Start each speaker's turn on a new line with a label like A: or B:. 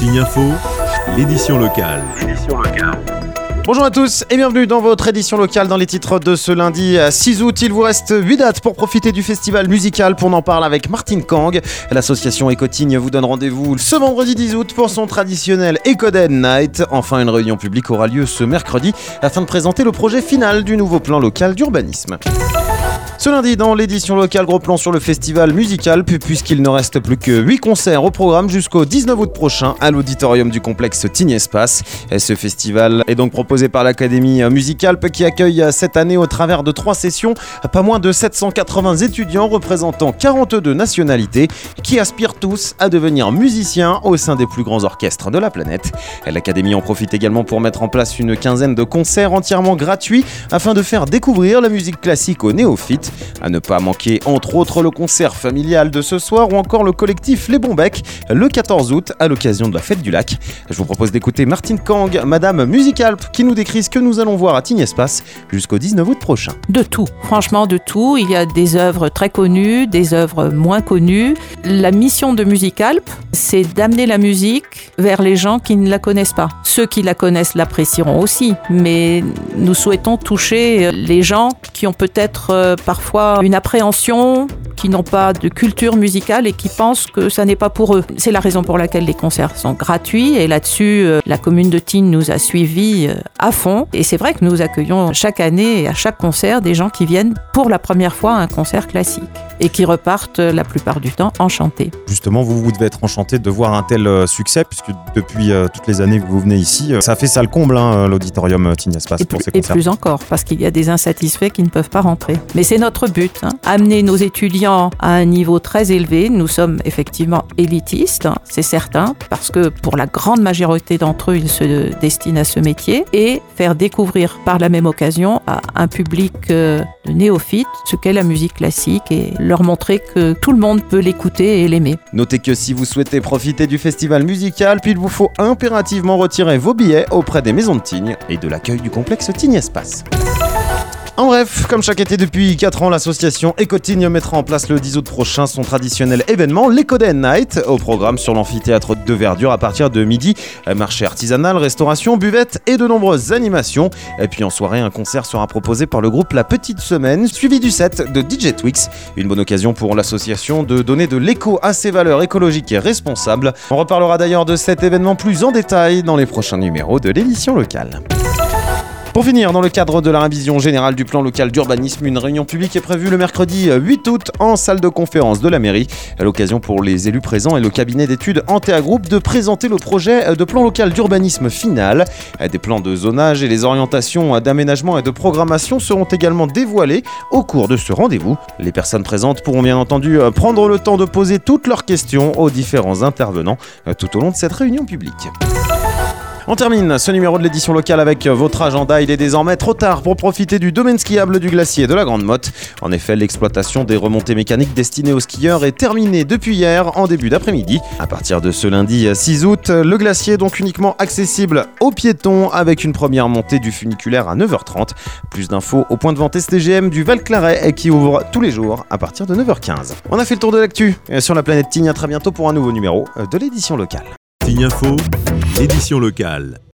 A: Tignes Info, l'édition locale.
B: Bonjour à tous et bienvenue dans votre édition locale. Dans les titres de ce lundi 6 août, il vous reste 8 dates pour profiter du festival musical. On en parle avec Martine Kang. L'association Eco-Tignes vous donne rendez-vous ce vendredi 10 août pour son traditionnel Eco-Den Night. Enfin, une réunion publique aura lieu ce mercredi afin de présenter le projet final du nouveau plan local d'urbanisme. Ce lundi, dans l'édition locale, gros plan sur le festival musical, puisqu'il ne reste plus que 8 concerts au programme jusqu'au 19 août prochain à l'auditorium du complexe Tignes Espace. Ce festival est donc proposé par l'Académie Musicalp qui accueille cette année au travers de 3 sessions pas moins de 780 étudiants représentant 42 nationalités qui aspirent tous à devenir musiciens au sein des plus grands orchestres de la planète. L'Académie en profite également pour mettre en place une quinzaine de concerts entièrement gratuits afin de faire découvrir la musique classique aux néophytes. À ne pas manquer entre autres le concert familial de ce soir ou encore le collectif Les Bons Becs le 14 août à l'occasion de la fête du lac. Je vous propose d'écouter Martine Kang, Madame Musicalp, qui nous décrit ce que nous allons voir à Tignes Espace jusqu'au 19 août prochain.
C: De tout, franchement de tout. Il y a des œuvres très connues, des œuvres moins connues. La mission de Musicalp, c'est d'amener la musique vers les gens qui ne la connaissent pas. Ceux qui la connaissent l'apprécieront aussi, mais nous souhaitons toucher les gens qui ont peut-être parfois une appréhension, qui n'ont pas de culture musicale et qui pensent que ça n'est pas pour eux. C'est la raison pour laquelle les concerts sont gratuits et là-dessus, la commune de Tignes nous a suivis à fond. Et c'est vrai que nous accueillons chaque année et à chaque concert des gens qui viennent pour la première fois à un concert classique et qui repartent la plupart du temps enchantés.
B: Justement, vous devez être enchanté de voir un tel succès puisque depuis toutes les années que vous venez ici, ça fait ça le comble, l'auditorium Tignes Espace pour ces concerts.
C: Et plus encore, parce qu'il y a des insatisfaits qui ne peuvent pas rentrer. Mais c'est notre but, amener nos étudiants à un niveau très élevé. Nous sommes effectivement élitistes, c'est certain, parce que pour la grande majorité d'entre eux, ils se destinent à ce métier et faire découvrir par la même occasion à un public de néophytes ce qu'est la musique classique et leur montrer que tout le monde peut l'écouter et l'aimer.
B: Notez que si vous souhaitez profiter du festival musical, puis il vous faut impérativement retirer vos billets auprès des maisons de Tignes et de l'accueil du complexe Tignes Espace. En bref, comme chaque été depuis 4 ans, l'association Eco-Tignes mettra en place le 10 août prochain son traditionnel événement, l'Eco-Den Night, au programme sur l'amphithéâtre de Verdure à partir de midi. Marché artisanal, restauration, buvette et de nombreuses animations. Et puis en soirée, un concert sera proposé par le groupe La Petite Semaine, suivi du set de DJ Twix. Une bonne occasion pour l'association de donner de l'écho à ses valeurs écologiques et responsables. On reparlera d'ailleurs de cet événement plus en détail dans les prochains numéros de l'édition locale. Pour finir, dans le cadre de la révision générale du plan local d'urbanisme, une réunion publique est prévue le mercredi 8 août en salle de conférence de la mairie. À l'occasion pour les élus présents et le cabinet d'études Antea Group de présenter le projet de plan local d'urbanisme final. Des plans de zonage et les orientations d'aménagement et de programmation seront également dévoilés au cours de ce rendez-vous. Les personnes présentes pourront bien entendu prendre le temps de poser toutes leurs questions aux différents intervenants tout au long de cette réunion publique. On termine ce numéro de l'édition locale avec votre agenda. Il est désormais trop tard pour profiter du domaine skiable du glacier de la Grande Motte. En effet, l'exploitation des remontées mécaniques destinées aux skieurs est terminée depuis hier en début d'après-midi. À partir de ce lundi 6 août, le glacier est donc uniquement accessible aux piétons avec une première montée du funiculaire à 9h30. Plus d'infos au point de vente STGM du Val-Claret qui ouvre tous les jours à partir de 9h15. On a fait le tour de l'actu sur la planète Tignes. À très bientôt pour un nouveau numéro de l'édition locale.
A: Tignes Info, l'édition locale.